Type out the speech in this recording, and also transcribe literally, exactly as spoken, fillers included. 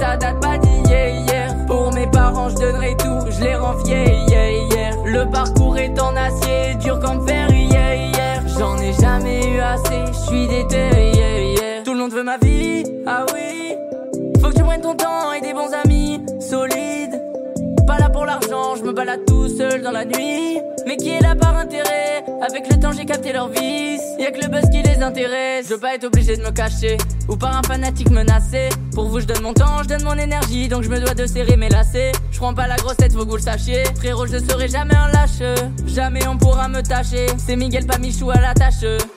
ça date pas d'hier, hier. Pour mes parents je donnerai tout, je les rends fiers, yeah, yeah. Le parcours est en acier, dur comme fer, yeah, yeah. J'en ai jamais eu assez, je suis déter, yeah, yeah. Tout le monde veut ma vie, ah oui. Faut que tu prennes ton temps et des bons amis solides. Pas là pour l'argent, je me balade tout seul dans la nuit. Mais qui est là par intérêt? Avec le temps j'ai capté leur vice. Y'a que le buzz qui les intéresse. Je veux pas être obligé de me cacher ou par un fanatique menacé. Pour vous je donne mon temps, je donne mon énergie. Donc je me dois de serrer mes lacets. Je prends pas la grosse tête, faut que vous le sachiez. Frérot je ne serai jamais un lâche. Jamais on pourra me tâcher. C'est Miguel pas Michou à la tâche.